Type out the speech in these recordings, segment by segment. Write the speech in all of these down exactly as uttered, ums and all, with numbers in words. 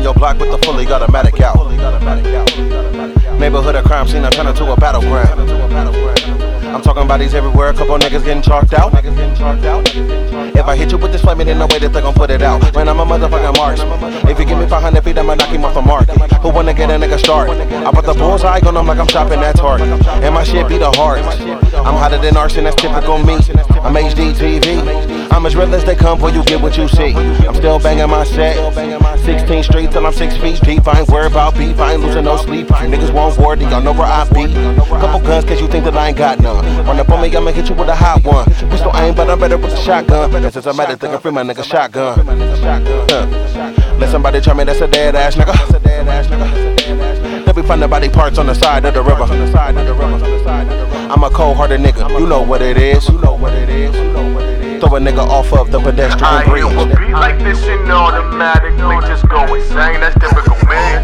your block with the fully automatic out. Neighborhood of crime scene, I turn into a battleground. I'm talking about these everywhere, a couple niggas getting chalked out. If I hit you with this flame, it ain't no way that they gon' put it out. Man, I'm a motherfucking marksman. If you give me five hundred feet, I'ma knock him off the mark. Who wanna get a nigga start? I put the bullseye on him like I'm shopping at Target. And my shit be the heart. I'm hotter than arson, that's typical me. I'm H D T V. I'm as real as they come for you, get what you see. I'm still banging my set. sixteenth Street till I'm six feet deep. I ain't worried about beef, I ain't losing no sleep. You niggas won't war, y'all know where I be. Couple guns, cause you think that I ain't got none. Run up on me, I'ma hit you with a hot one. Pistol aim, but I'm better with the shotgun. And since I'm at it, thinking free my nigga shotgun. Huh. Let somebody tell me that's a dead ass nigga. Let me find the body parts on the side of the river. I'm a cold-hearted nigga, you know what it is. Throw a nigga off of the pedestrian bridge. I hear a beat like this and automatically just go insane. That's typical me.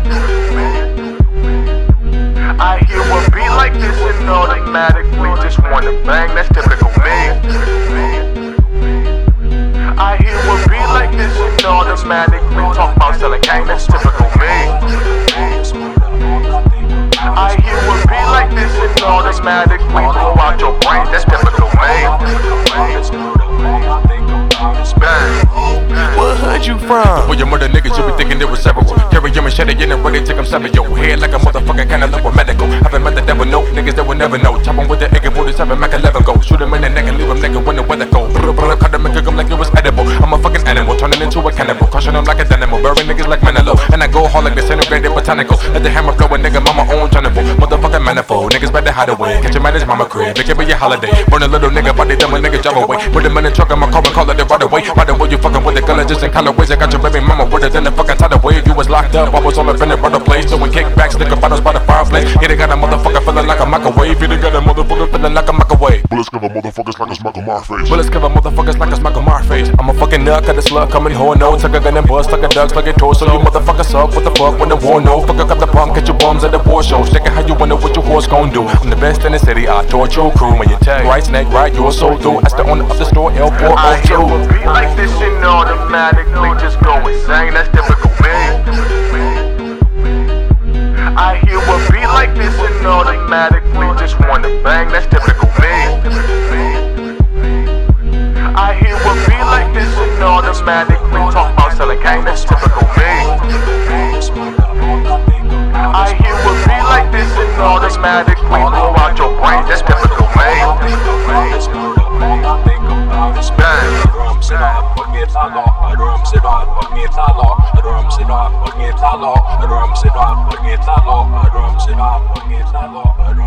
I hear a beat like this and automatically just wanna bang. That's typical me. I hear a beat like this and automatically talk about selling gang. That's typical me. I hear a beat like this and automatically blow out your brains. That's typical me. What hood you from? Where your murder niggas, you be thinking there was several. Carry your machete in and ready to come seven your head like a motherfucking kind of level medical. Haven't met the devil, no niggas that will never know. Chop him with the A K forty-seven, Mac eleven go. Shoot him in the neck and leave him naked when the weather cold. Cut him and cook him like it was edible. I'm a fucking animal, turning into a cannibal. Crushing him like a dynamo, burying niggas like Manilo. And I go hard like disintegrated botanical. Let the hammer blow a nigga, mama own turnable. Motherfucking manifold, niggas better hide away. Catch him at his mama crib, it can be your holiday. Burn a little nigga, body done when niggas drive away. Put him in the truck, I'ma call and call it the right away. Right away, you fucking with the gun, just in colorways. I got your baby mama with it in the fucking tidal wave. You was locked up, I was all up in the brother place. Doing kickbacks, liquor bottles by the fireplace. Yeah, they got a motherfucker feeling like a microwave. Yeah, they got a motherfucker feeling like a microwave. Bullets cover motherfuckers like a Michael Mar face. Bullets cover motherfuckers like a Michael Mar face. I'm a fucking nut, cut a slug, coming whole no. Tuck a gun and bust, like a dog, slug it torso. So you motherfuckers suck, what the fuck when the war no. Fuck up the pump, get your bums at the war show. Shaking how you wonder what your horse gon' do. I'm the best in the city, I torch your crew. When you tag right snake, right, you're so through. That's the owner of the store, L four I hear oh two. a beat like this and automatically just go insane. That's typical me. I hear a beat like this and automatically just wanna bang. That's typical me. I hear a beat like this and automatically talk about selling gang. That's typical me. I hear a beat like this and automatically blow out your brains. That's typical me. Bang. Drums it up, buckets are low. Drums it up, buckets are low. Drums it up, buckets are low. Drums it up, buckets are low. Drums it up, buckets are low.